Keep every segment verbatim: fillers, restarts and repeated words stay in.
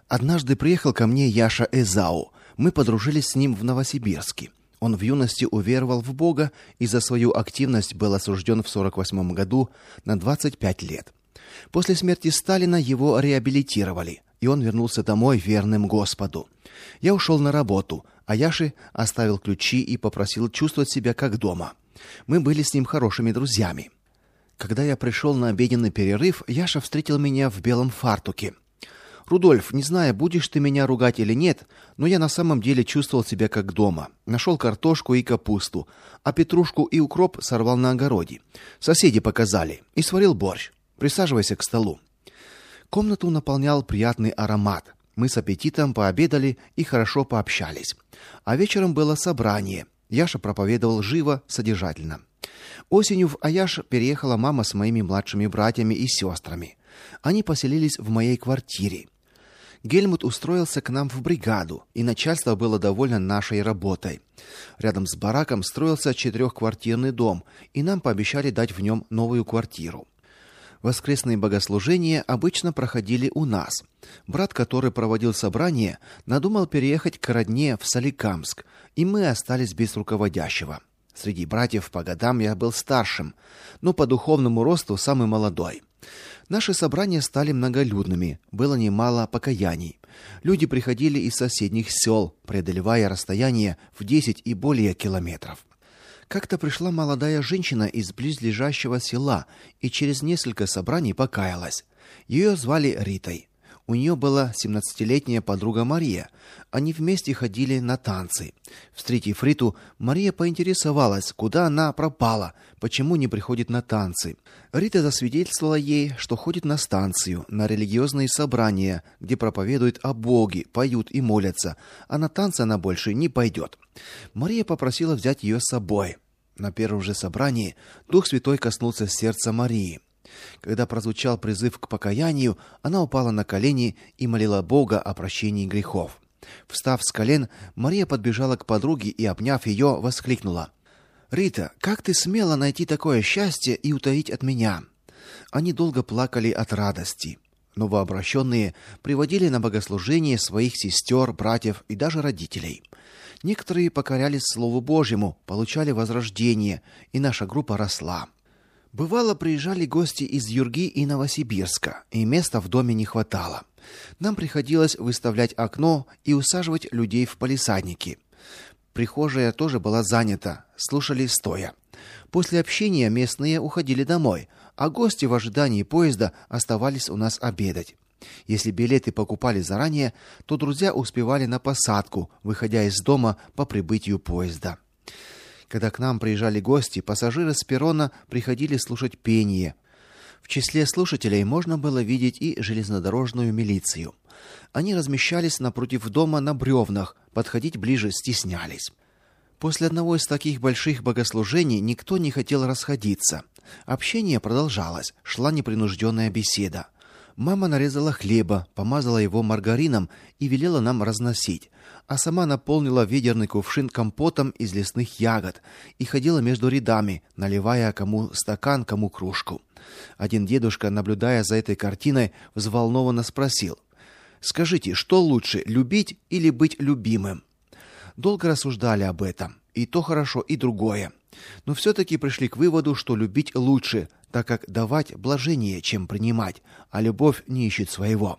Однажды приехал ко мне Яша Эзау. Мы подружились с ним в Новосибирске. Он в юности уверовал в Бога и за свою активность был осужден в сорок восьмом году на двадцать пять лет. После смерти Сталина его реабилитировали, и он вернулся домой верным Господу. Я ушел на работу, а Яше оставил ключи и попросил чувствовать себя как дома. Мы были с ним хорошими друзьями. Когда я пришел на обеденный перерыв, Яша встретил меня в белом фартуке. «Рудольф, не знаю, будешь ты меня ругать или нет, но я на самом деле чувствовал себя как дома. Нашел картошку и капусту, а петрушку и укроп сорвал на огороде. Соседи показали и сварил борщ. Присаживайся к столу». Комнату наполнял приятный аромат. Мы с аппетитом пообедали и хорошо пообщались. А вечером было собрание. Яша проповедовал живо, содержательно. Осенью в Аяш переехала мама с моими младшими братьями и сестрами. Они поселились в моей квартире. Гельмут устроился к нам в бригаду, и начальство было довольно нашей работой. Рядом с бараком строился четырехквартирный дом, и нам пообещали дать в нем новую квартиру. Воскресные богослужения обычно проходили у нас. Брат, который проводил собрание, надумал переехать к родне в Соликамск, и мы остались без руководящего. Среди братьев по годам я был старшим, но по духовному росту самый молодой. Наши собрания стали многолюдными, было немало покаяний. Люди приходили из соседних сел, преодолевая расстояние в десять и более километров. Как-то пришла молодая женщина из близлежащего села и через несколько собраний покаялась. Ее звали Ритой. У нее была семнадцатилетняя подруга Мария. Они вместе ходили на танцы. Встретив Риту, Мария поинтересовалась, куда она пропала, почему не приходит на танцы. Рита засвидетельствовала ей, что ходит на станцию, на религиозные собрания, где проповедуют о Боге, поют и молятся, а на танцы она больше не пойдет. Мария попросила взять ее с собой. На первом же собрании Дух Святой коснулся сердца Марии. Когда прозвучал призыв к покаянию, она упала на колени и молила Бога о прощении грехов. Встав с колен, Мария подбежала к подруге и, обняв ее, воскликнула: «Рита, как ты смела найти такое счастье и утаить от меня?» Они долго плакали от радости. Новообращенные приводили на богослужение своих сестер, братьев и даже родителей. Некоторые покорялись Слову Божьему, получали возрождение, и наша группа росла. Бывало, приезжали гости из Юрги и Новосибирска, и места в доме не хватало. Нам приходилось выставлять окно и усаживать людей в палисадники. Прихожая тоже была занята, слушали стоя. После общения местные уходили домой, а гости в ожидании поезда оставались у нас обедать. Если билеты покупали заранее, то друзья успевали на посадку, выходя из дома по прибытию поезда. Когда к нам приезжали гости, пассажиры с перрона приходили слушать пение. В числе слушателей можно было видеть и железнодорожную милицию. Они размещались напротив дома на бревнах, подходить ближе стеснялись. После одного из таких больших богослужений никто не хотел расходиться. Общение продолжалось, шла непринужденная беседа. Мама нарезала хлеба, помазала его маргарином и велела нам разносить, а сама наполнила ведерный кувшин компотом из лесных ягод и ходила между рядами, наливая кому стакан, кому кружку. Один дедушка, наблюдая за этой картиной, взволнованно спросил: «Скажите, что лучше, любить или быть любимым?» Долго рассуждали об этом, и то хорошо, и другое. Но все-таки пришли к выводу, что любить лучше, так как давать блажение, чем принимать, а любовь не ищет своего.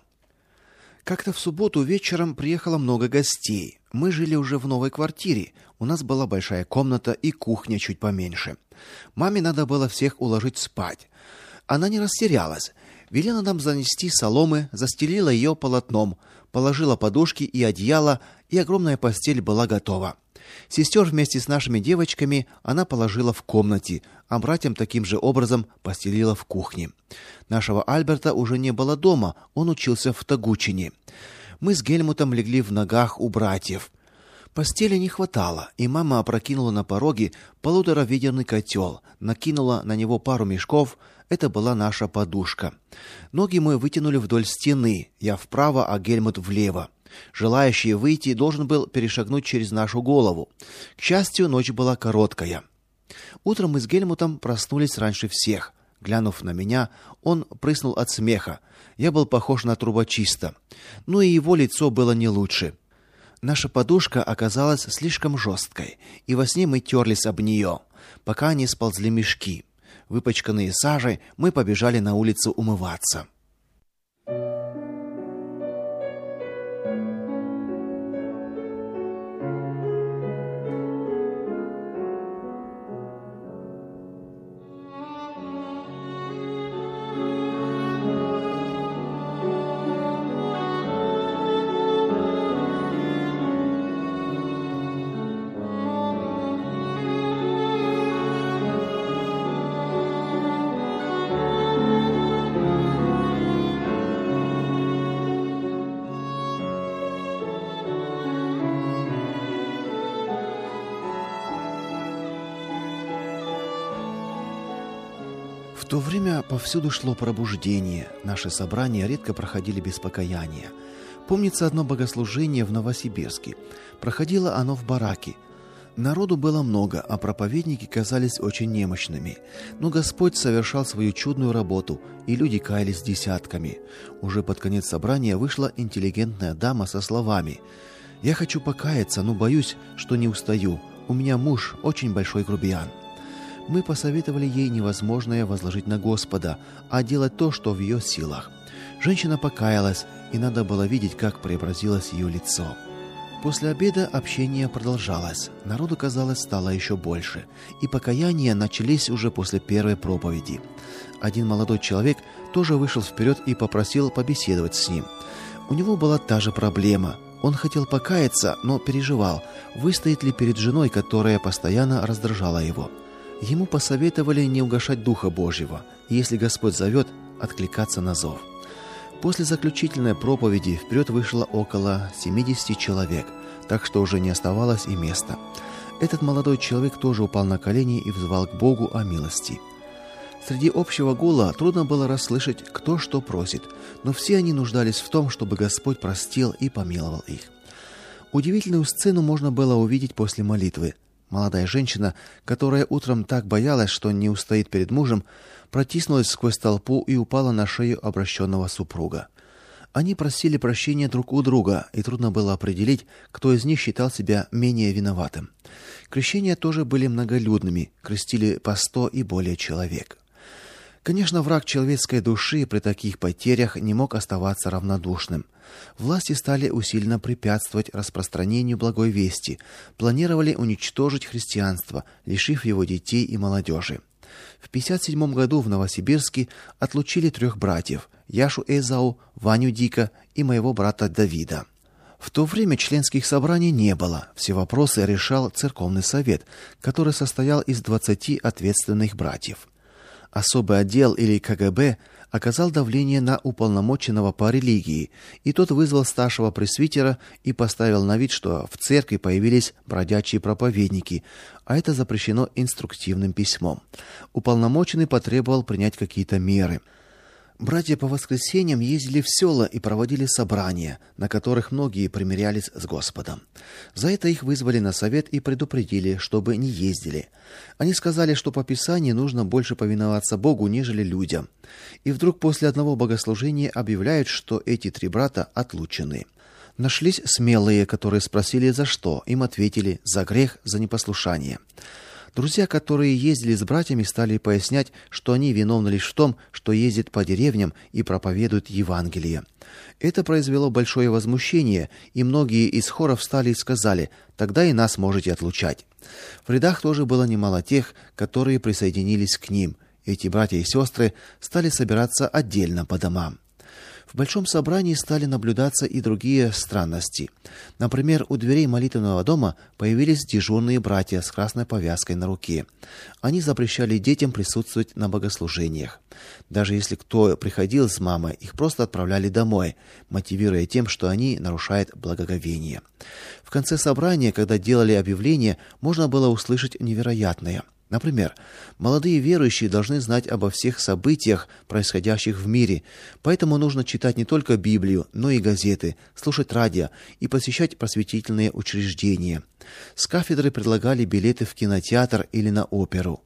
Как-то в субботу вечером приехало много гостей. Мы жили уже в новой квартире. У нас была большая комната и кухня чуть поменьше. Маме надо было всех уложить спать. Она не растерялась. Велела нам занести соломы, застелила ее полотном, положила подушки и одеяло, и огромная постель была готова. Сестер вместе с нашими девочками она положила в комнате, а братьям таким же образом постелила в кухне. Нашего Альберта уже не было дома, он учился в Тогучине. Мы с Гельмутом легли в ногах у братьев. Постели не хватало, и мама опрокинула на пороге полутораведерный котел, накинула на него пару мешков. Это была наша подушка. Ноги мы вытянули вдоль стены, я вправо, а Гельмут влево. Желающий выйти должен был перешагнуть через нашу голову. К счастью, ночь была короткая. Утром мы с Гельмутом проснулись раньше всех. Глянув на меня, он прыснул от смеха. Я был похож на трубочиста. Ну и его лицо было не лучше. Наша подушка оказалась слишком жесткой, и во сне мы терлись об нее, пока не сползли мешки. Выпачканные сажей, мы побежали на улицу умываться. В то время повсюду шло пробуждение. Наши собрания редко проходили без покаяния. Помнится одно богослужение в Новосибирске. Проходило оно в бараке. Народу было много, а проповедники казались очень немощными. Но Господь совершал свою чудную работу, и люди каялись десятками. Уже под конец собрания вышла интеллигентная дама со словами: «Я хочу покаяться, но боюсь, что не устаю. У меня муж очень большой грубиян». Мы посоветовали ей невозможное возложить на Господа, а делать то, что в ее силах. Женщина покаялась, и надо было видеть, как преобразилось ее лицо. После обеда общение продолжалось. Народу, казалось, стало еще больше, и покаяния начались уже после первой проповеди. Один молодой человек тоже вышел вперед и попросил побеседовать с ним. У него была та же проблема. Он хотел покаяться, но переживал, выстоит ли перед женой, которая постоянно раздражала его. Ему посоветовали не угашать Духа Божьего, и если Господь зовет, откликаться на зов. После заключительной проповеди вперед вышло около семидесяти человек, так что уже не оставалось и места. Этот молодой человек тоже упал на колени и взывал к Богу о милости. Среди общего гула трудно было расслышать, кто что просит, но все они нуждались в том, чтобы Господь простил и помиловал их. Удивительную сцену можно было увидеть после молитвы. Молодая женщина, которая утром так боялась, что не устоит перед мужем, протиснулась сквозь толпу и упала на шею обращенного супруга. Они просили прощения друг у друга, и трудно было определить, кто из них считал себя менее виноватым. Крещения тоже были многолюдными, крестили по сто и более человек. Конечно, враг человеческой души при таких потерях не мог оставаться равнодушным. Власти стали усиленно препятствовать распространению благой вести, планировали уничтожить христианство, лишив его детей и молодежи. В пятьдесят седьмом году в Новосибирске отлучили трех братьев: Яшу Эзау, Ваню Дика и моего брата Давида. В то время членских собраний не было. Все вопросы решал церковный совет, который состоял из двадцати ответственных братьев. Особый отдел или ка гэ бэ оказал давление на уполномоченного по религии, и тот вызвал старшего пресвитера и поставил на вид, что в церкви появились бродячие проповедники, а это запрещено инструктивным письмом. Уполномоченный потребовал принять какие-то меры. Братья по воскресеньям ездили в села и проводили собрания, на которых многие примирялись с Господом. За это их вызвали на совет и предупредили, чтобы не ездили. Они сказали, что по Писанию нужно больше повиноваться Богу, нежели людям. И вдруг после одного богослужения объявляют, что эти три брата отлучены. Нашлись смелые, которые спросили, за что. Им ответили: за грех, за непослушание. Друзья, которые ездили с братьями, стали пояснять, что они виновны лишь в том, что ездят по деревням и проповедуют Евангелие. Это произвело большое возмущение, и многие из хоров встали и сказали: тогда и нас можете отлучать. В рядах тоже было немало тех, которые присоединились к ним. Эти братья и сестры стали собираться отдельно по домам. В большом собрании стали наблюдаться и другие странности. Например, у дверей молитвенного дома появились дежурные братья с красной повязкой на руке. Они запрещали детям присутствовать на богослужениях. Даже если кто приходил с мамой, их просто отправляли домой, мотивируя тем, что они нарушают благоговение. В конце собрания, когда делали объявление, можно было услышать невероятное. Например, молодые верующие должны знать обо всех событиях, происходящих в мире, поэтому нужно читать не только Библию, но и газеты, слушать радио и посещать просветительные учреждения. С кафедры предлагали билеты в кинотеатр или на оперу.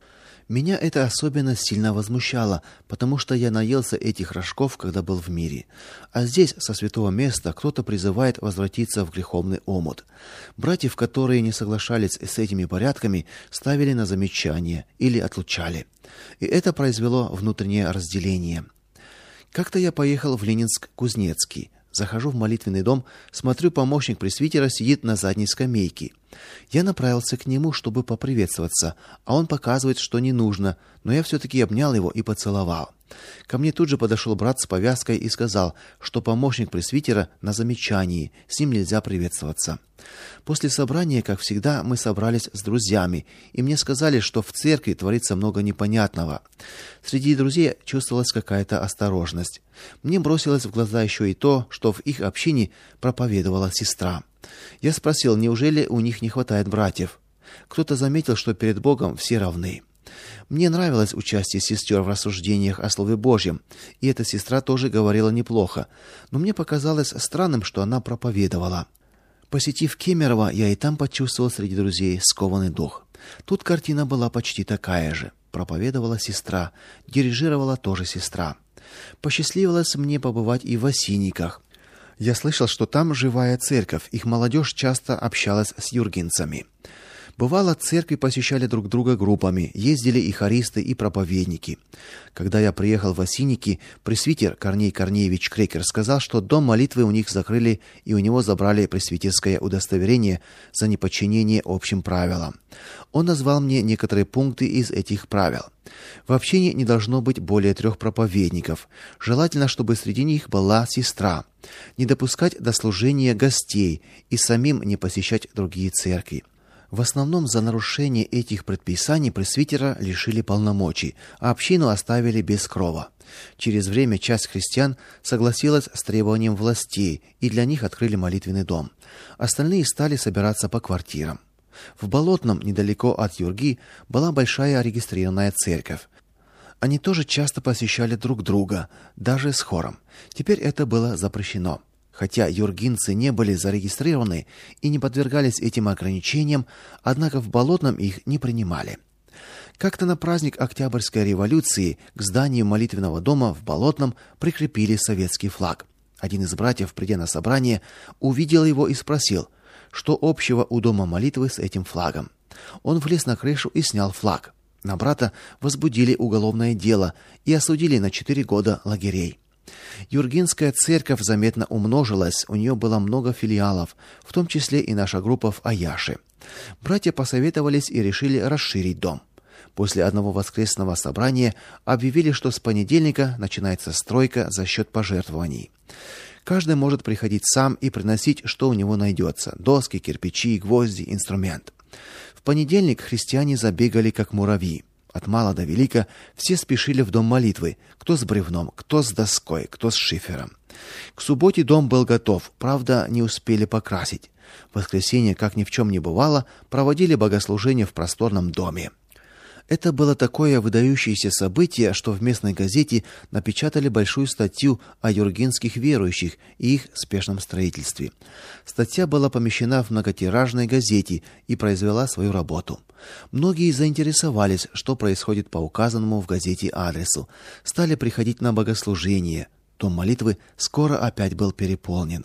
Меня это особенно сильно возмущало, потому что я наелся этих рожков, когда был в мире. А здесь, со святого места, кто-то призывает возвратиться в греховный омут. Братьев, которые не соглашались с этими порядками, ставили на замечание или отлучали. И это произвело внутреннее разделение. Как-то я поехал в Ленинск-Кузнецкий. Захожу в молитвенный дом, смотрю, помощник пресвитера сидит на задней скамейке. Я направился к нему, чтобы поприветствоваться, а он показывает, что не нужно, но я все-таки обнял его и поцеловал. Ко мне тут же подошел брат с повязкой и сказал, что помощник пресвитера на замечании, с ним нельзя приветствоваться. После собрания, как всегда, мы собрались с друзьями, и мне сказали, что в церкви творится много непонятного. Среди друзей чувствовалась какая-то осторожность. Мне бросилось в глаза еще и то, что в их общине проповедовала сестра. Я спросил, неужели у них не хватает братьев? Кто-то заметил, что перед Богом все равны. Мне нравилось участие сестер в рассуждениях о Слове Божьем, и эта сестра тоже говорила неплохо, но мне показалось странным, что она проповедовала. Посетив Кемерово, я и там почувствовал среди друзей скованный дух. Тут картина была почти такая же. Проповедовала сестра, дирижировала тоже сестра. Посчастливилось мне побывать и в Осинниках. Я слышал, что там живая церковь, их молодежь часто общалась с юргенцами. Бывало, церкви посещали друг друга группами, ездили и хористы, и проповедники. Когда я приехал в Осинники, пресвитер Корней Корнеевич Крекер сказал, что дом молитвы у них закрыли, и у него забрали пресвитерское удостоверение за неподчинение общим правилам. Он назвал мне некоторые пункты из этих правил. В общине не должно быть более трех проповедников. Желательно, чтобы среди них была сестра. Не допускать до служения гостей и самим не посещать другие церкви. В основном за нарушение этих предписаний пресвитера лишили полномочий, а общину оставили без крова. Через время часть христиан согласилась с требованием властей, и для них открыли молитвенный дом. Остальные стали собираться по квартирам. В Болотном, недалеко от Юрги, была большая регистрированная церковь. Они тоже часто посещали друг друга, даже с хором. Теперь это было запрещено. Хотя юргинцы не были зарегистрированы и не подвергались этим ограничениям, однако в Болотном их не принимали. Как-то на праздник Октябрьской революции к зданию молитвенного дома в Болотном прикрепили советский флаг. Один из братьев, придя на собрание, увидел его и спросил, что общего у дома молитвы с этим флагом. Он влез на крышу и снял флаг. На брата возбудили уголовное дело и осудили на четыре года лагерей. Юргинская церковь заметно умножилась, у нее было много филиалов, в том числе и наша группа в Аяше. Братья посоветовались и решили расширить дом. После одного воскресного собрания объявили, что с понедельника начинается стройка за счет пожертвований. Каждый может приходить сам и приносить, что у него найдется: доски, кирпичи, гвозди, инструмент. В понедельник христиане забегали как муравьи. От мала до велика все спешили в дом молитвы, кто с бревном, кто с доской, кто с шифером. К субботе дом был готов, правда, не успели покрасить. В воскресенье, как ни в чем не бывало, проводили богослужение в просторном доме. Это было такое выдающееся событие, что в местной газете напечатали большую статью о юргенских верующих и их спешном строительстве. Статья была помещена в многотиражной газете и произвела свою работу. Многие заинтересовались, что происходит по указанному в газете адресу, стали приходить на богослужение. Дом молитвы скоро опять был переполнен.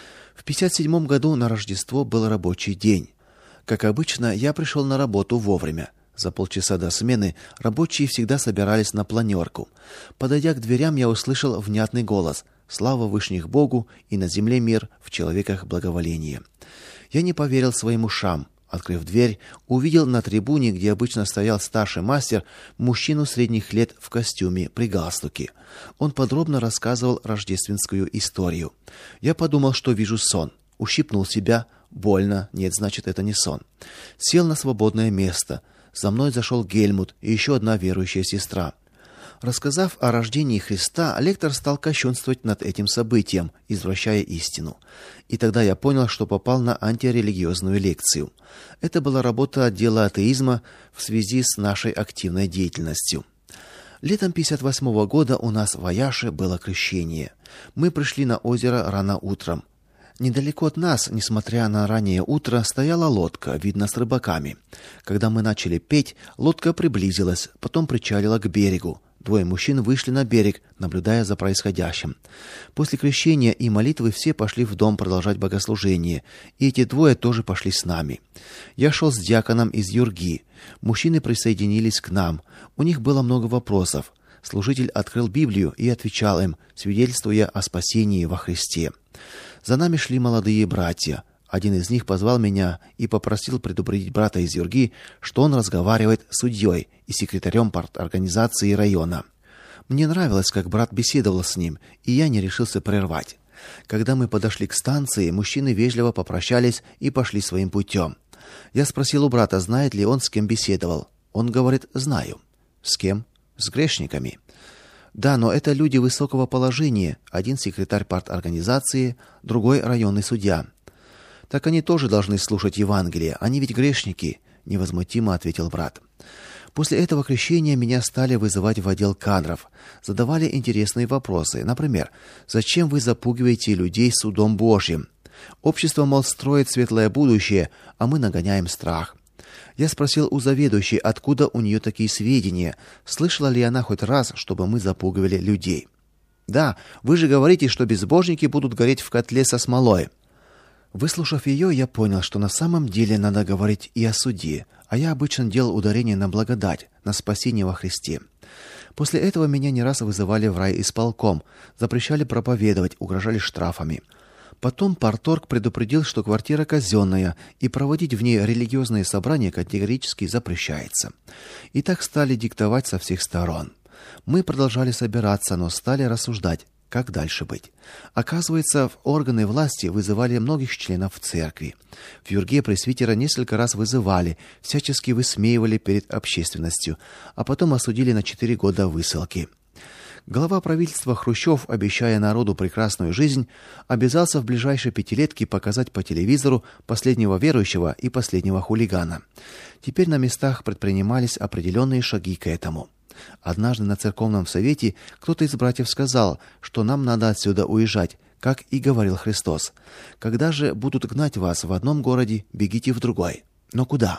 В пятьдесят седьмом году на Рождество был рабочий день. Как обычно, я пришел на работу вовремя. За полчаса до смены рабочие всегда собирались на планерку. Подойдя к дверям, я услышал внятный голос: «Слава вышних Богу, и на земле мир, в человеках благоволение». Я не поверил своим ушам. Открыв дверь, увидел на трибуне, где обычно стоял старший мастер, мужчину средних лет в костюме при галстуке. Он подробно рассказывал рождественскую историю. Я подумал, что вижу сон. Ущипнул себя. Больно. Нет, значит, это не сон. Сел на свободное место. За мной зашел Гельмут и еще одна верующая сестра. Рассказав о рождении Христа, лектор стал кощунствовать над этим событием, извращая истину. И тогда я понял, что попал на антирелигиозную лекцию. Это была работа отдела атеизма в связи с нашей активной деятельностью. Летом пятьдесят восьмого года у нас в Аяше было крещение. Мы пришли на озеро рано утром. Недалеко от нас, несмотря на раннее утро, стояла лодка, видно, с рыбаками. Когда мы начали петь, лодка приблизилась, потом причалила к берегу. Двое мужчин вышли на берег, наблюдая за происходящим. После крещения и молитвы все пошли в дом продолжать богослужение, и эти двое тоже пошли с нами. Я шел с диаконом из Юрги. Мужчины присоединились к нам. У них было много вопросов. Служитель открыл Библию и отвечал им, свидетельствуя о спасении во Христе. За нами шли молодые братья. Один из них позвал меня и попросил предупредить брата из Юрги, что он разговаривает с судьей и секретарем парторганизации района. Мне нравилось, как брат беседовал с ним, и я не решился прервать. Когда мы подошли к станции, мужчины вежливо попрощались и пошли своим путем. Я спросил у брата, знает ли он, с кем беседовал. Он говорит: знаю. С кем? С грешниками. Да, но это люди высокого положения. Один секретарь парторганизации, другой районный судья. Так они тоже должны слушать Евангелие, они ведь грешники, невозмутимо ответил брат. После этого крещения меня стали вызывать в отдел кадров, задавали интересные вопросы. Например: зачем вы запугиваете людей судом Божьим? Общество, мол, строит светлое будущее, а мы нагоняем страх. Я спросил у заведующей, откуда у нее такие сведения, слышала ли она хоть раз, чтобы мы запугивали людей. Да, вы же говорите, что безбожники будут гореть в котле со смолой. Выслушав ее, я понял, что на самом деле надо говорить и о суде, а я обычно делал ударение на благодать, на спасение во Христе. После этого меня не раз вызывали в райисполком, запрещали проповедовать, угрожали штрафами. Потом парторг предупредил, что квартира казенная, и проводить в ней религиозные собрания категорически запрещается. И так стали диктовать со всех сторон. Мы продолжали собираться, но стали рассуждать, как дальше быть. Оказывается, в органы власти вызывали многих членов церкви. В Юрге пресвитера несколько раз вызывали, всячески высмеивали перед общественностью, а потом осудили на четыре года высылки. Глава правительства Хрущев, обещая народу прекрасную жизнь, обязался в ближайшей пятилетке показать по телевизору последнего верующего и последнего хулигана. Теперь на местах предпринимались определенные шаги к этому. Однажды на церковном совете кто-то из братьев сказал, что нам надо отсюда уезжать, как и говорил Христос. Когда же будут гнать вас в одном городе, бегите в другой. Но куда?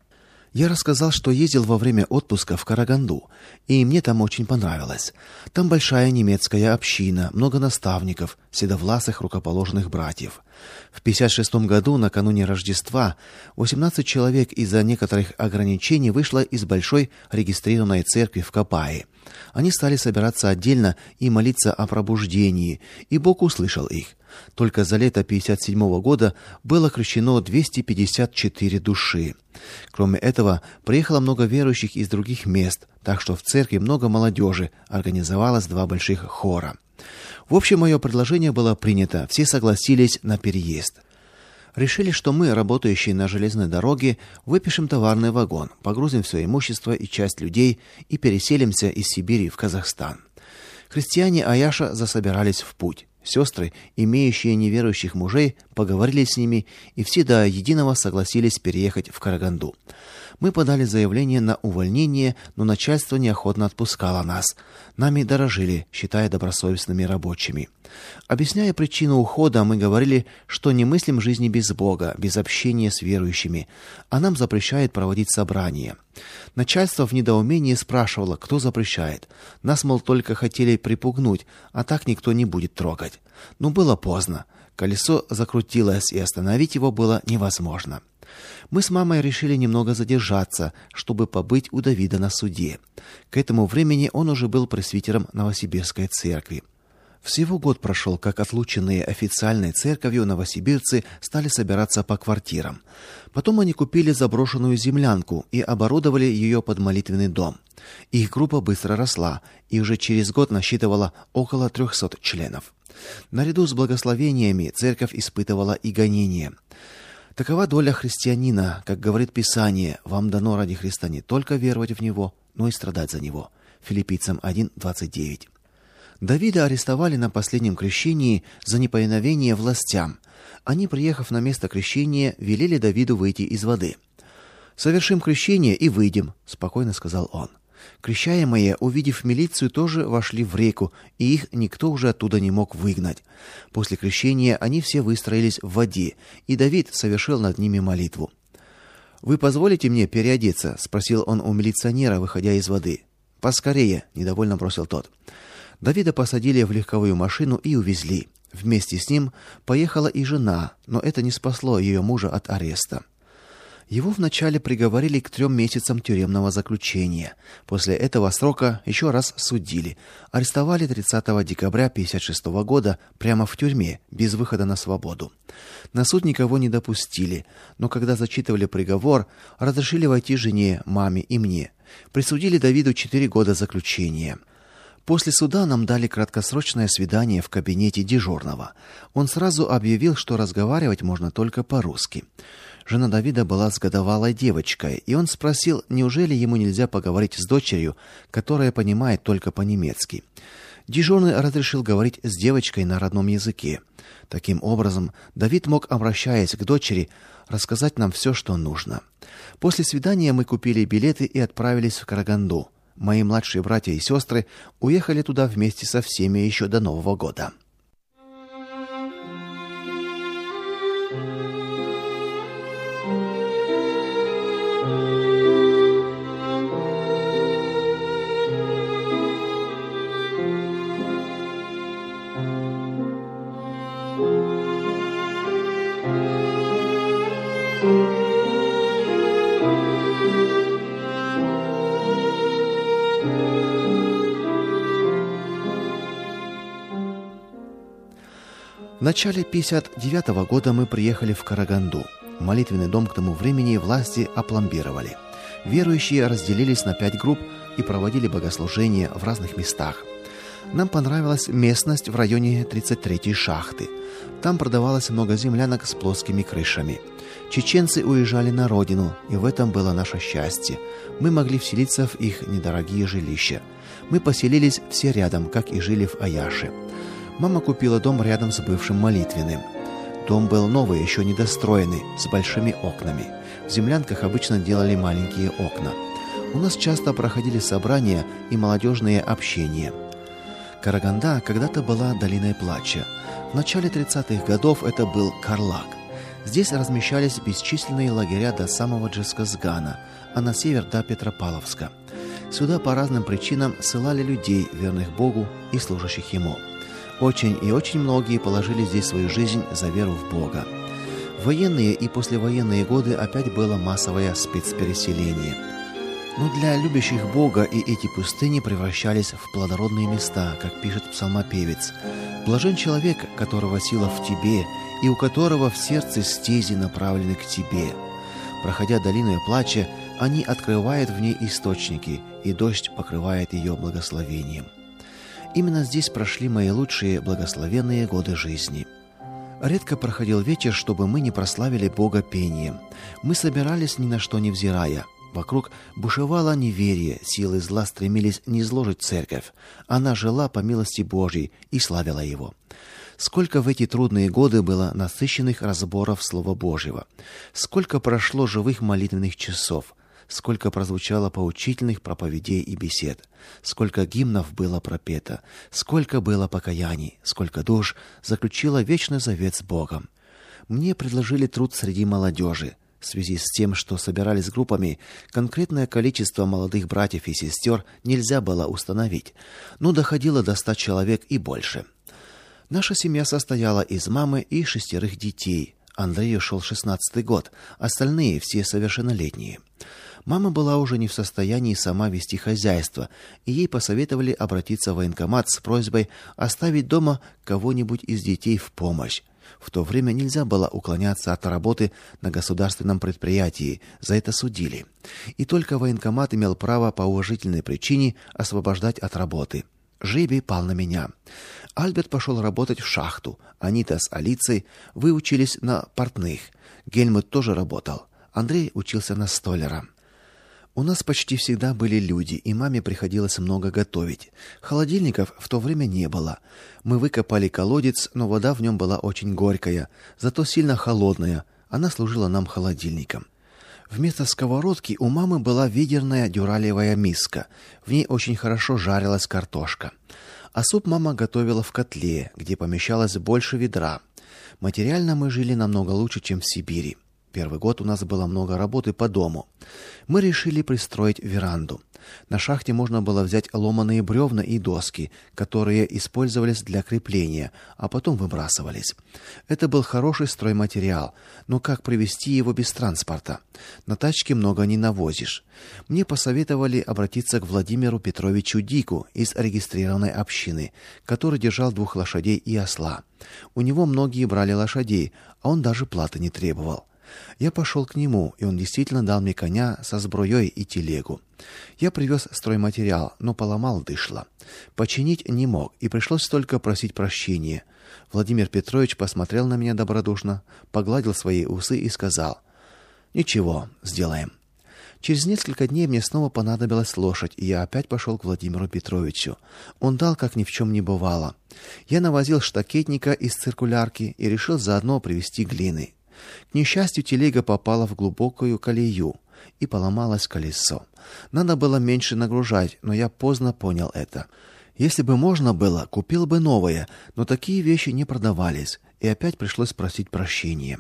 Я рассказал, что ездил во время отпуска в Караганду, и мне там очень понравилось. Там большая немецкая община, много наставников, седовласых рукоположенных братьев. В пятьдесят шестом году, накануне Рождества, восемнадцать человек из-за некоторых ограничений вышло из большой регистрированной церкви в Копае. Они стали собираться отдельно и молиться о пробуждении, и Бог услышал их. Только за лето пятьдесят седьмого года было крещено двести пятьдесят четыре души. Кроме этого, приехало много верующих из других мест, так что в церкви много молодежи, организовалось два больших хора. В общем, мое предложение было принято, все согласились на переезд. Решили, что мы, работающие на железной дороге, выпишем товарный вагон, погрузим все имущество и часть людей и переселимся из Сибири в Казахстан. Христиане Аяша засобирались в путь. Сестры, имеющие неверующих мужей, поговорили с ними, и все до единого согласились переехать в Караганду. Мы подали заявление на увольнение, но начальство неохотно отпускало нас. Нами дорожили, считая добросовестными рабочими. Объясняя причину ухода, мы говорили, что не мыслим жизни без Бога, без общения с верующими, а нам запрещает проводить собрания. Начальство в недоумении спрашивало, кто запрещает. Нас, мол, только хотели припугнуть, а так никто не будет трогать. Но было поздно. Колесо закрутилось, и остановить его было невозможно. Мы с мамой решили немного задержаться, чтобы побыть у Давида на суде. К этому времени он уже был пресвитером Новосибирской церкви. Всего год прошел, как отлученные официальной церковью новосибирцы стали собираться по квартирам. Потом они купили заброшенную землянку и оборудовали ее под молитвенный дом. Их группа быстро росла и уже через год насчитывала около трехсот членов. Наряду с благословениями церковь испытывала и гонения. Такова доля христианина, как говорит Писание: вам дано ради Христа не только веровать в Него, но и страдать за Него. Филиппийцам один двадцать девять. Давида арестовали на последнем крещении за неповиновение властям. Они, приехав на место крещения, велели Давиду выйти из воды. «Совершим крещение и выйдем», — спокойно сказал он. Крещаемые, увидев милицию, тоже вошли в реку, и их никто уже оттуда не мог выгнать. После крещения они все выстроились в воде, и Давид совершил над ними молитву. «Вы позволите мне переодеться?» — спросил он у милиционера, выходя из воды. «Поскорее!» — недовольно бросил тот. Давида посадили в легковую машину и увезли. Вместе с ним поехала и жена, но это не спасло ее мужа от ареста. Его вначале приговорили к трем месяцам тюремного заключения. После этого срока еще раз судили. Арестовали тридцатого декабря пятьдесят шестого года прямо в тюрьме, без выхода на свободу. На суд никого не допустили, но когда зачитывали приговор, разрешили войти жене, маме и мне. Присудили Давиду четыре года заключения. После суда нам дали краткосрочное свидание в кабинете дежурного. Он сразу объявил, что разговаривать можно только по-русски. Жена Давида была с годовалой девочкой, и он спросил, неужели ему нельзя поговорить с дочерью, которая понимает только по-немецки. Дежурный разрешил говорить с девочкой на родном языке. Таким образом, Давид мог, обращаясь к дочери, рассказать нам все, что нужно. После свидания мы купили билеты и отправились в Караганду. Мои младшие братья и сестры уехали туда вместе со всеми еще до Нового года. В начале пятьдесят девятого года мы приехали в Караганду. Молитвенный дом к тому времени власти опломбировали. Верующие разделились на пять групп и проводили богослужения в разных местах. Нам понравилась местность в районе тридцать третьей шахты. Там продавалось много землянок с плоскими крышами. Чеченцы уезжали на родину, и в этом было наше счастье. Мы могли вселиться в их недорогие жилища. Мы поселились все рядом, как и жили в Аяше. Мама купила дом рядом с бывшим молитвенным. Дом был новый, еще недостроенный, с большими окнами. В землянках обычно делали маленькие окна. У нас часто проходили собрания и молодежные общения. Караганда когда-то была долиной плача. В начале тридцатых годов это был Карлак. Здесь размещались бесчисленные лагеря до самого Джесказгана, а на север до Петропавловска. Сюда по разным причинам ссылали людей, верных Богу и служащих Ему. Очень и очень многие положили здесь свою жизнь за веру в Бога. В военные и послевоенные годы опять было массовое спецпереселение. Но для любящих Бога и эти пустыни превращались в плодородные места, как пишет псалмопевец. «Блажен человек, которого сила в тебе, и у которого в сердце стези направлены к тебе». Проходя долину плача, они открывают в ней источники, и дождь покрывает ее благословением. Именно здесь прошли мои лучшие благословенные годы жизни. Редко проходил вечер, чтобы мы не прославили Бога пением. Мы собирались ни на что не взирая. Вокруг бушевало неверие, силы зла стремились низложить церковь. Она жила по милости Божьей и славила Его. Сколько в эти трудные годы было насыщенных разборов Слова Божьего. Сколько прошло живых молитвенных часов. Сколько прозвучало поучительных проповедей и бесед, сколько гимнов было пропето, сколько было покаяний, сколько душ заключило вечный завет с Богом. Мне предложили труд среди молодежи. В связи с тем, что собирались группами, конкретное количество молодых братьев и сестер нельзя было установить, но доходило до ста человек и больше. Наша семья состояла из мамы и шестерых детей. Андрею шел шестнадцатый год, остальные все совершеннолетние. Мама была уже не в состоянии сама вести хозяйство, и ей посоветовали обратиться в военкомат с просьбой оставить дома кого-нибудь из детей в помощь. В то время нельзя было уклоняться от работы на государственном предприятии, за это судили. И только военкомат имел право по уважительной причине освобождать от работы. Жребий пал на меня. Альберт пошел работать в шахту. Анита с Алицей выучились на портных. Гельмут тоже работал. Андрей учился на столяра. У нас почти всегда были люди, и маме приходилось много готовить. Холодильников в то время не было. Мы выкопали колодец, но вода в нем была очень горькая, зато сильно холодная. Она служила нам холодильником. Вместо сковородки у мамы была ведерная дюралевая миска. В ней очень хорошо жарилась картошка. А суп мама готовила в котле, где помещалось больше ведра. Материально мы жили намного лучше, чем в Сибири. Первый год у нас было много работы по дому. Мы решили пристроить веранду. На шахте можно было взять ломаные бревна и доски, которые использовались для крепления, а потом выбрасывались. Это был хороший стройматериал, но как привезти его без транспорта? На тачке много не навозишь. Мне посоветовали обратиться к Владимиру Петровичу Дику из регистрированной общины, который держал двух лошадей и осла. У него многие брали лошадей, а он даже платы не требовал. Я пошел к нему, и он действительно дал мне коня со сбруей и телегу. Я привез стройматериал, но поломал дышло. Починить не мог, и пришлось только просить прощения. Владимир Петрович посмотрел на меня добродушно, погладил свои усы и сказал: "Ничего, сделаем". Через несколько дней мне снова понадобилась лошадь, и я опять пошел к Владимиру Петровичу. Он дал, как ни в чем не бывало. Я навозил штакетника из циркулярки и решил заодно привезти глины. К несчастью, телега попала в глубокую колею, и поломалось колесо. Надо было меньше нагружать, но я поздно понял это. Если бы можно было, купил бы новое, но такие вещи не продавались, и опять пришлось просить прощения.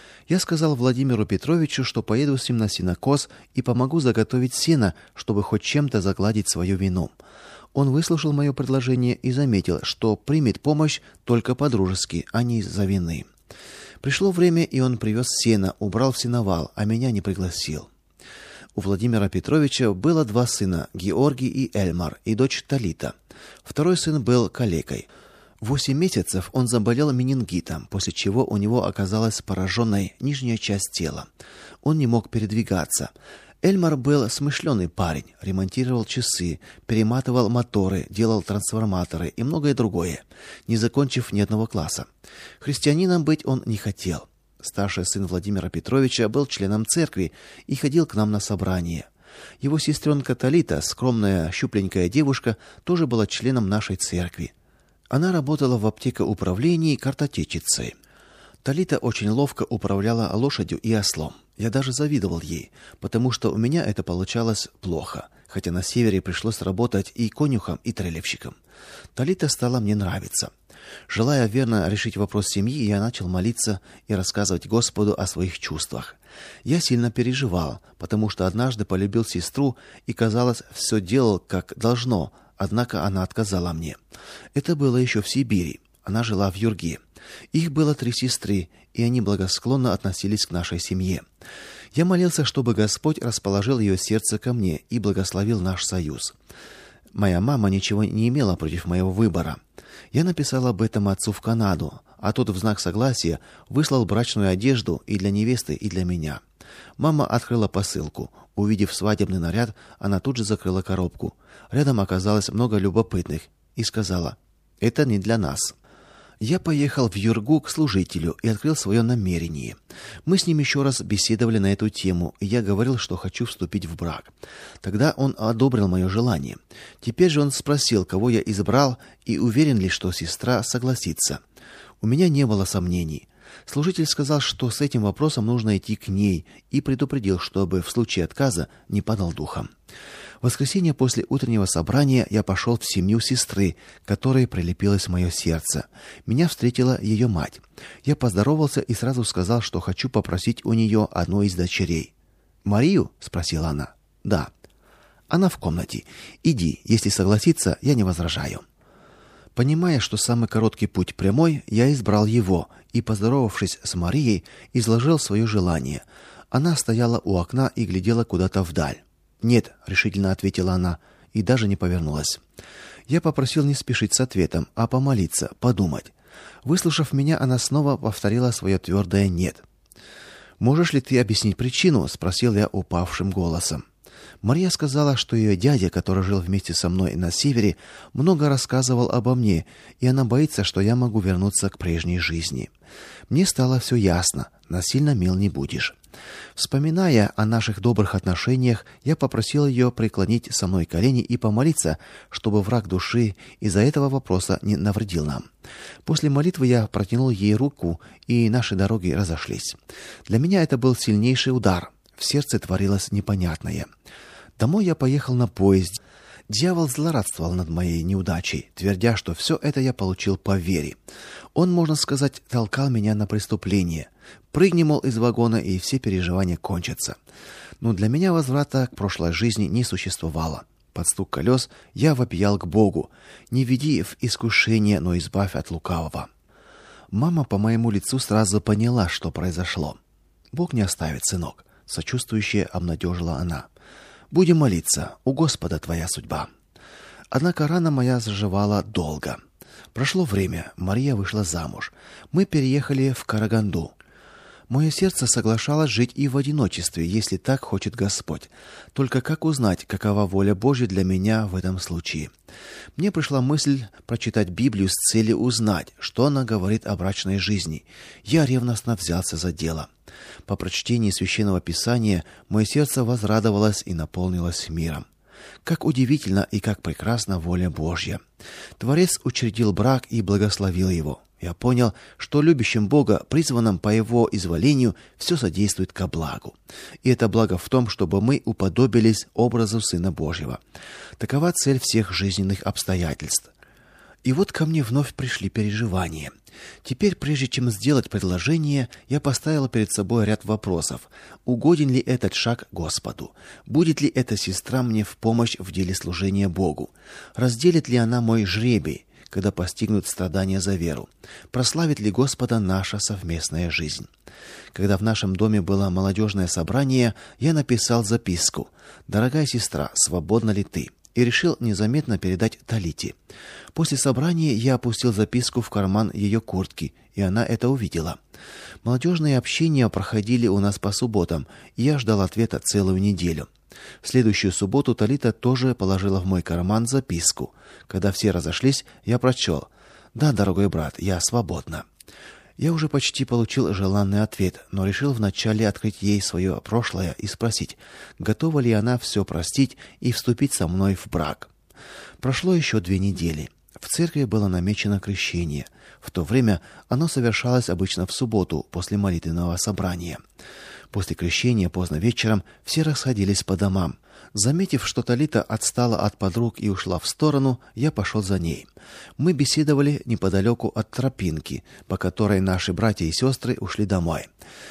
Я сказал Владимиру Петровичу, что поеду с ним на сенокос и помогу заготовить сено, чтобы хоть чем-то загладить свою вину. Он выслушал мое предложение и заметил, что примет помощь только по-дружески, а не из-за вины. Пришло время, и он привез сено, убрал в сеновал, а меня не пригласил. У Владимира Петровича было два сына, Георгий и Эльмар, и дочь Талита. Второй сын был калекой. Восемь месяцев он заболел менингитом, после чего у него оказалась пораженной нижняя часть тела. Он не мог передвигаться. Эльмар был смышленый парень, ремонтировал часы, перематывал моторы, делал трансформаторы и многое другое, не закончив ни одного класса. Христианином быть он не хотел. Старший сын Владимира Петровича был членом церкви и ходил к нам на собрания. Его сестренка Талита, скромная, щупленькая девушка, тоже была членом нашей церкви. Она работала в аптекоуправлении картотечицей. Талита очень ловко управляла лошадью и ослом. Я даже завидовал ей, потому что у меня это получалось плохо, хотя на севере пришлось работать и конюхом, и трелевщиком. Талита стала мне нравиться. Желая верно решить вопрос семьи, я начал молиться и рассказывать Господу о своих чувствах. Я сильно переживал, потому что однажды полюбил сестру и, казалось, все делал как должно, однако она отказала мне. Это было еще в Сибири. Она жила в Юрге. Их было три сестры, и они благосклонно относились к нашей семье. Я молился, чтобы Господь расположил ее сердце ко мне и благословил наш союз. Моя мама ничего не имела против моего выбора. Я написал об этом отцу в Канаду, а тот в знак согласия выслал брачную одежду и для невесты, и для меня. Мама открыла посылку. Увидев свадебный наряд, она тут же закрыла коробку. Рядом оказалось много любопытных и сказала: "Это не для нас". Я поехал в Юргу к служителю и открыл свое намерение. Мы с ним еще раз беседовали на эту тему, и я говорил, что хочу вступить в брак. Тогда он одобрил мое желание. Теперь же он спросил, кого я избрал, и уверен ли, что сестра согласится. У меня не было сомнений. Служитель сказал, что с этим вопросом нужно идти к ней, и предупредил, чтобы в случае отказа не падал духом. В воскресенье после утреннего собрания я пошел в семью сестры, к которой прилепилось мое сердце. Меня встретила ее мать. Я поздоровался и сразу сказал, что хочу попросить у нее одну из дочерей. "Марию?" спросила она. "Да". "Она в комнате. Иди, если согласится, я не возражаю". Понимая, что самый короткий путь прямой, я избрал его и, поздоровавшись с Марией, изложил свое желание. Она стояла у окна и глядела куда-то вдаль. "Нет", решительно ответила она и даже не повернулась. Я попросил не спешить с ответом, а помолиться, подумать. Выслушав меня, она снова повторила свое твердое «нет». "Можешь ли ты объяснить причину?" спросил я упавшим голосом. Мария сказала, что ее дядя, который жил вместе со мной на севере, много рассказывал обо мне, и она боится, что я могу вернуться к прежней жизни. Мне стало все ясно: насильно мил не будешь. Вспоминая о наших добрых отношениях, я попросил ее преклонить со мной колени и помолиться, чтобы враг души из-за этого вопроса не навредил нам. После молитвы я протянул ей руку, и наши дороги разошлись. Для меня это был сильнейший удар. В сердце творилось непонятное. Домой я поехал на поезде. Дьявол злорадствовал над моей неудачей, твердя, что все это я получил по вере. Он, можно сказать, толкал меня на преступление. Прыгни, мол, из вагона, и все переживания кончатся. Но для меня возврата к прошлой жизни не существовало. Под стук колес я вопиял к Богу: «Не веди в искушение, но избавь от лукавого». Мама по моему лицу сразу поняла, что произошло. «Бог не оставит, сынок», — сочувствующе обнадежила она. «Будем молиться, у Господа твоя судьба». Однако рана моя заживала долго. Прошло время, Мария вышла замуж. Мы переехали в Караганду. Мое сердце соглашалось жить и в одиночестве, если так хочет Господь. Только как узнать, какова воля Божья для меня в этом случае? Мне пришла мысль прочитать Библию с целью узнать, что она говорит о брачной жизни. Я ревностно взялся за дело. По прочтении Священного Писания мое сердце возрадовалось и наполнилось миром. Как удивительно и как прекрасна воля Божья! Творец учредил брак и благословил его. Я понял, что любящим Бога, призванным по его изволению, все содействует ко благу. И это благо в том, чтобы мы уподобились образу Сына Божьего. Такова цель всех жизненных обстоятельств. И вот ко мне вновь пришли переживания. Теперь, прежде чем сделать предложение, я поставил перед собой ряд вопросов. Угоден ли этот шаг Господу? Будет ли эта сестра мне в помощь в деле служения Богу? Разделит ли она мой жребий, когда постигнут страдания за веру? Прославит ли Господа наша совместная жизнь? Когда в нашем доме было молодежное собрание, я написал записку: «Дорогая сестра, свободна ли ты?» и решил незаметно передать Талите. После собрания я опустил записку в карман ее куртки, и она это увидела. Молодежные общения проходили у нас по субботам, и я ждал ответа целую неделю. В следующую субботу Талита тоже положила в мой карман записку. Когда все разошлись, я прочел: «Да, дорогой брат, я свободна». Я уже почти получил желанный ответ, но решил вначале открыть ей свое прошлое и спросить, готова ли она все простить и вступить со мной в брак. Прошло еще две недели. В церкви было намечено крещение. В то время оно совершалось обычно в субботу после молитвенного собрания. После крещения поздно вечером все расходились по домам. Заметив, что Талита отстала от подруг и ушла в сторону, я пошел за ней. Мы беседовали неподалеку от тропинки, по которой наши братья и сестры ушли домой.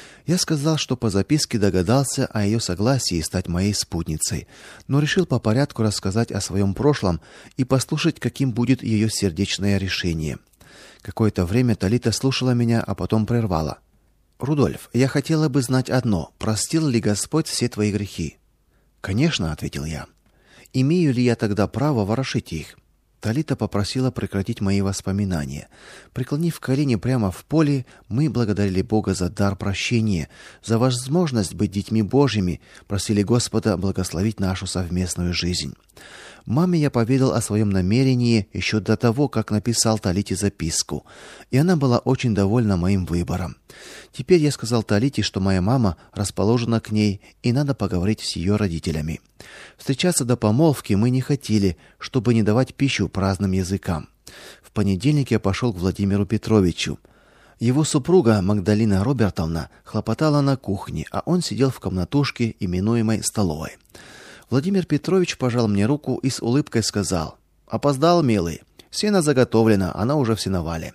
Я сказал, что по записке догадался о ее согласии стать моей спутницей, но решил по порядку рассказать о своем прошлом и послушать, каким будет ее сердечное решение. Какое-то время Талита слушала меня, а потом прервала: «Рудольф, я хотела бы знать одно: простил ли Господь все твои грехи?» «Конечно», — ответил я. «Имею ли я тогда право ворошить их?» Талита попросила прекратить мои воспоминания. Преклонив колени прямо в поле, мы благодарили Бога за дар прощения, за возможность быть детьми Божьими, просили Господа благословить нашу совместную жизнь. Маме я поведал о своем намерении еще до того, как написал Талите записку, и она была очень довольна моим выбором. Теперь я сказал Талите, что моя мама расположена к ней, и надо поговорить с ее родителями. Встречаться до помолвки мы не хотели, чтобы не давать пищу праздным языкам. В понедельник я пошел к Владимиру Петровичу. Его супруга Магдалина Робертовна хлопотала на кухне, а он сидел в комнатушке, именуемой столовой. Владимир Петрович пожал мне руку и с улыбкой сказал: «Опоздал, милый. Сено заготовлено, она уже в сеновале».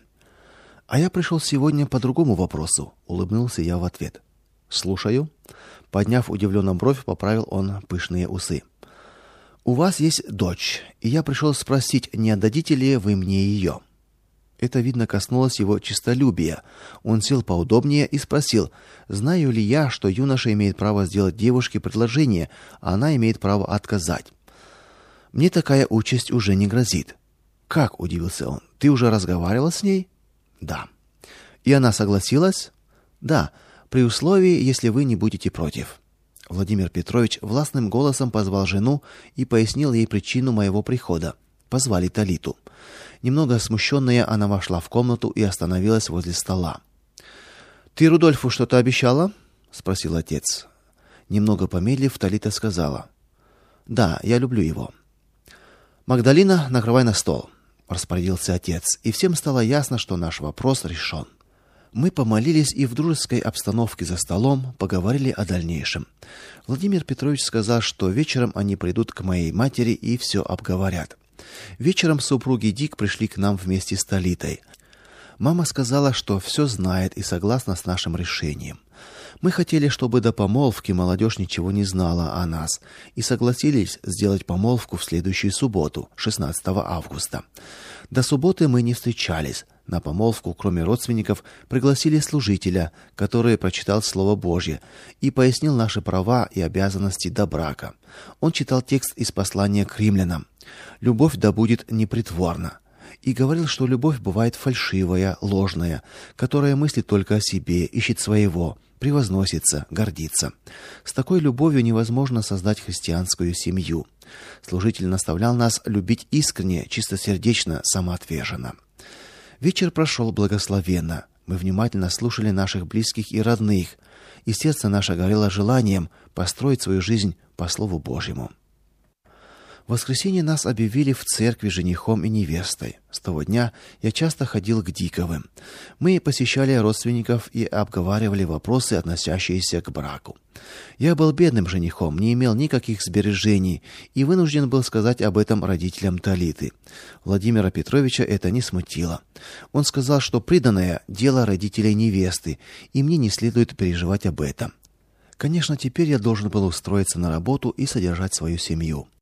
«А я пришел сегодня по другому вопросу», — улыбнулся я в ответ. «Слушаю». Подняв удивленно бровь, поправил он пышные усы. «У вас есть дочь, и я пришел спросить, не отдадите ли вы мне ее?» Это, видно, коснулось его честолюбия. Он сел поудобнее и спросил: «Знаю ли я, что юноша имеет право сделать девушке предложение, а она имеет право отказать?» «Мне такая участь уже не грозит». «Как?» — удивился он. «Ты уже разговаривал с ней?» «Да». «И она согласилась?» «Да, при условии, если вы не будете против». Владимир Петрович властным голосом позвал жену и пояснил ей причину моего прихода. Позвали Талиту. Немного смущенная, она вошла в комнату и остановилась возле стола. «Ты Рудольфу что-то обещала?» — спросил отец. Немного помедлив, Талита сказала: «Да, я люблю его». «Магдалина, накрывай на стол», — распорядился отец, и всем стало ясно, что наш вопрос решен. Мы помолились и в дружеской обстановке за столом поговорили о дальнейшем. Владимир Петрович сказал, что вечером они придут к моей матери и все обговорят. Вечером супруги Дик пришли к нам вместе с Талитой. Мама сказала, что все знает и согласна с нашим решением. Мы хотели, чтобы до помолвки молодежь ничего не знала о нас, и согласились сделать помолвку в следующую субботу, шестнадцатого августа. До субботы мы не встречались. На помолвку, кроме родственников, пригласили служителя, который прочитал Слово Божье и пояснил наши права и обязанности до брака. Он читал текст из послания к римлянам: «Любовь да будет непритворна», и говорил, что любовь бывает фальшивая, ложная, которая мыслит только о себе, ищет своего, превозносится, гордится. С такой любовью невозможно создать христианскую семью. Служитель наставлял нас любить искренне, чистосердечно, самоотверженно. Вечер прошел благословенно. Мы внимательно слушали наших близких и родных, и сердце наше горело желанием построить свою жизнь по Слову Божьему. В воскресенье нас объявили в церкви женихом и невестой. С того дня я часто ходил к Диковым. Мы посещали родственников и обговаривали вопросы, относящиеся к браку. Я был бедным женихом, не имел никаких сбережений и вынужден был сказать об этом родителям Талиты. Владимира Петровича это не смутило. Он сказал, что приданое – дело родителей невесты, и мне не следует переживать об этом. Конечно, теперь я должен был устроиться на работу и содержать свою семью.